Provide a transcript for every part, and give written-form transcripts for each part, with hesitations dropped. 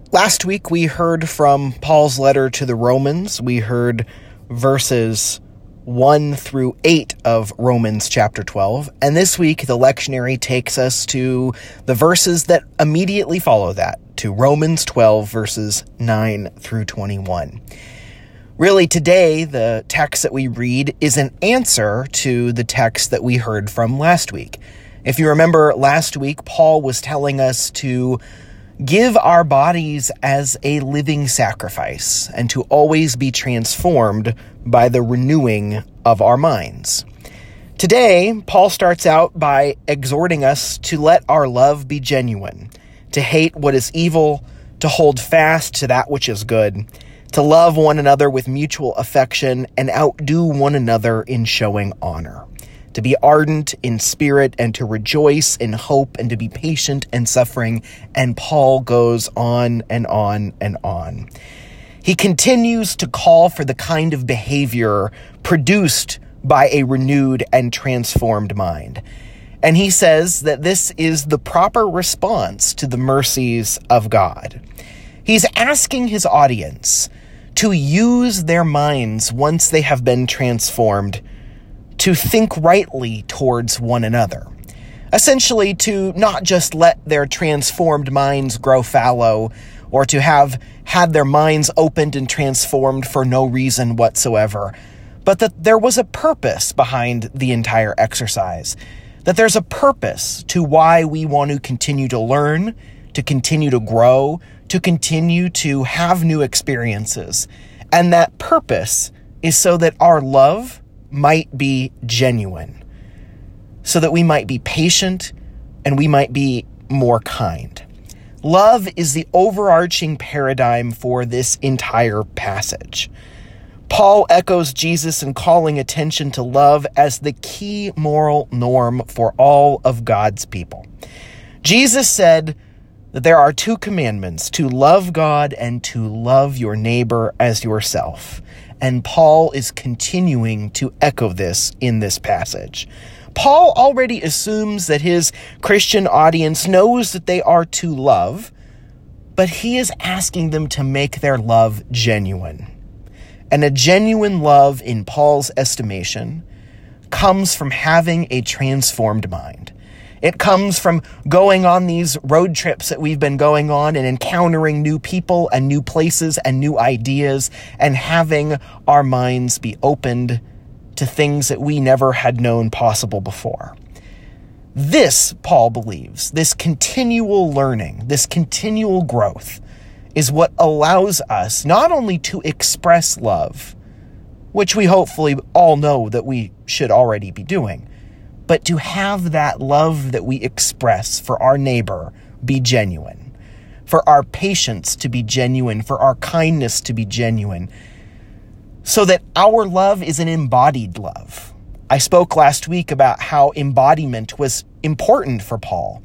Last week we heard from Paul's letter to the Romans. We heard verses 1 through 8 of Romans chapter 12. And this week the lectionary takes us to the verses that immediately follow that, to Romans 12 verses 9 through 21. Really, today, the text that we read is an answer to the text that we heard from last week. If you remember last week, Paul was telling us to give our bodies as a living sacrifice and to always be transformed by the renewing of our minds. Today, Paul starts out by exhorting us to let our love be genuine, to hate what is evil, to hold fast to that which is good, to love one another with mutual affection and outdo one another in showing honor, to be ardent in spirit and to rejoice in hope and to be patient in suffering. And Paul goes on and on and on. He continues to call for the kind of behavior produced by a renewed and transformed mind. And he says that this is the proper response to the mercies of God. He's asking his audience to use their minds once they have been transformed to think rightly towards one another. Essentially, to not just let their transformed minds grow fallow or to have had their minds opened and transformed for no reason whatsoever, but that there was a purpose behind the entire exercise, that there's a purpose to why we want to continue to learn, to continue to grow, to continue to have new experiences. And that purpose is so that our love might be genuine, so that we might be patient and we might be more kind. Love is the overarching paradigm for this entire passage. Paul echoes Jesus in calling attention to love as the key moral norm for all of God's people. Jesus said that there are two commandments, to love God and to love your neighbor as yourself. And Paul is continuing to echo this in this passage. Paul already assumes that his Christian audience knows that they are to love, but he is asking them to make their love genuine. And a genuine love, in Paul's estimation, comes from having a transformed mind. It comes from going on these road trips that we've been going on and encountering new people and new places and new ideas and having our minds be opened to things that we never had known possible before. This, Paul believes, this continual learning, this continual growth is what allows us not only to express love, which we hopefully all know that we should already be doing, but to have that love that we express for our neighbor be genuine, for our patience to be genuine, for our kindness to be genuine, so that our love is an embodied love. I spoke last week about how embodiment was important for Paul.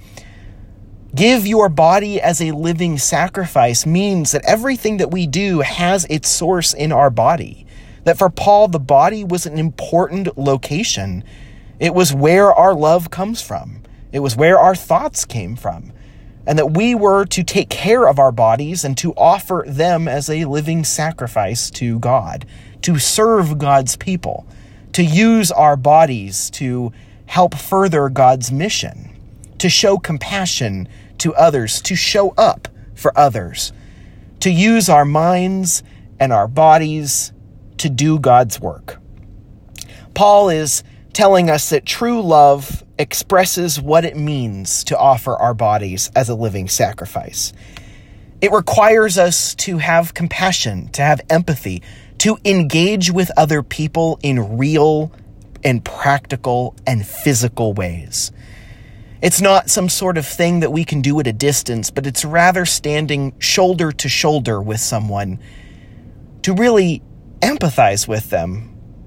Give your body as a living sacrifice means that everything that we do has its source in our body. That for Paul, the body was an important location. It was where our love comes from. It was where our thoughts came from. And that we were to take care of our bodies and to offer them as a living sacrifice to God, to serve God's people, to use our bodies to help further God's mission, to show compassion to others, to show up for others, to use our minds and our bodies to do God's work. Paul is telling us that true love expresses what it means to offer our bodies as a living sacrifice. It requires us to have compassion, to have empathy, to engage with other people in real and practical and physical ways. It's not some sort of thing that we can do at a distance, but it's rather standing shoulder to shoulder with someone to really empathize with them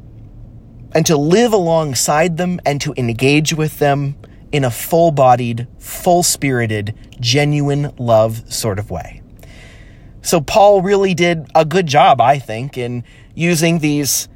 and to live alongside them and to engage with them in a full-bodied, full-spirited, genuine love sort of way. So Paul really did a good job, I think, in using these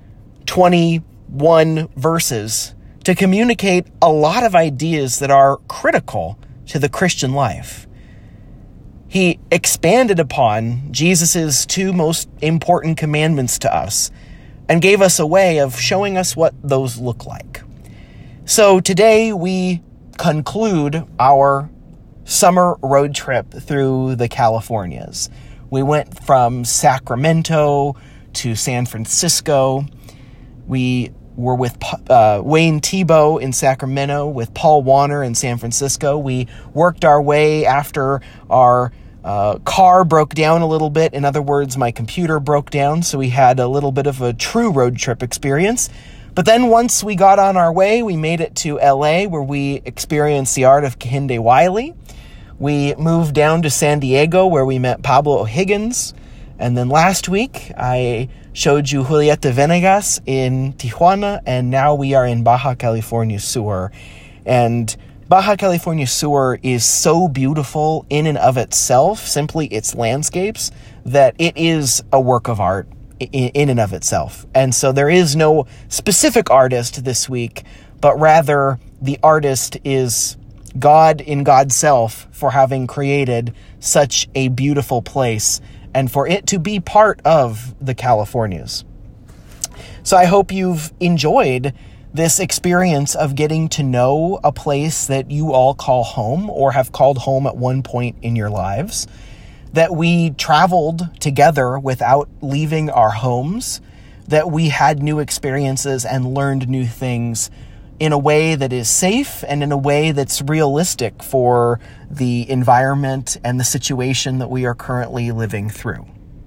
21 verses to communicate a lot of ideas that are critical to the Christian life. He expanded upon Jesus' two most important commandments to us and gave us a way of showing us what those look like. So today we conclude our summer road trip through the Californias. We went from Sacramento to San Francisco. We were with Wayne Thiebaud in Sacramento, with Paul Warner in San Francisco. We worked our way after our car broke down a little bit. In other words, my computer broke down, so we had a little bit of a true road trip experience. But then once we got on our way, we made it to LA, where we experienced the art of Kehinde Wiley. We moved down to San Diego, where we met Pablo O'Higgins. And then last week, I showed you Julieta Venegas in Tijuana, and now we are in Baja California Sur. And Baja California Sur is so beautiful in and of itself, simply its landscapes, that it is a work of art in and of itself. And so there is no specific artist this week, but rather the artist is God in God's self for having created such a beautiful place and for it to be part of the Californias. So I hope you've enjoyed this experience of getting to know a place that you all call home or have called home at one point in your lives, that we traveled together without leaving our homes, that we had new experiences and learned new things in a way that is safe and in a way that's realistic for the environment and the situation that we are currently living through.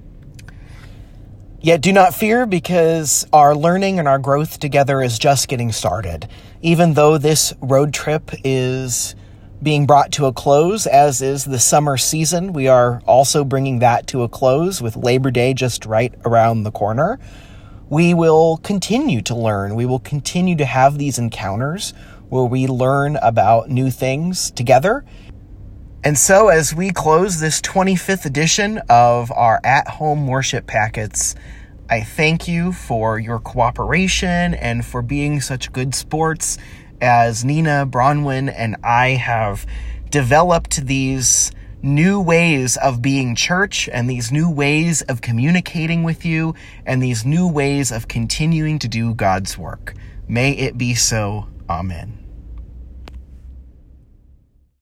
Yet do not fear, because our learning and our growth together is just getting started. Even though this road trip is being brought to a close, as is the summer season, we are also bringing that to a close with Labor Day just right around the corner. We will continue to learn. We will continue to have these encounters where we learn about new things together. And so as we close this 25th edition of our at-home worship packets, I thank you for your cooperation and for being such good sports as Nina Bronwyn and I have developed these new ways of being church and these new ways of communicating with you and these new ways of continuing to do God's work. May it be so. Amen.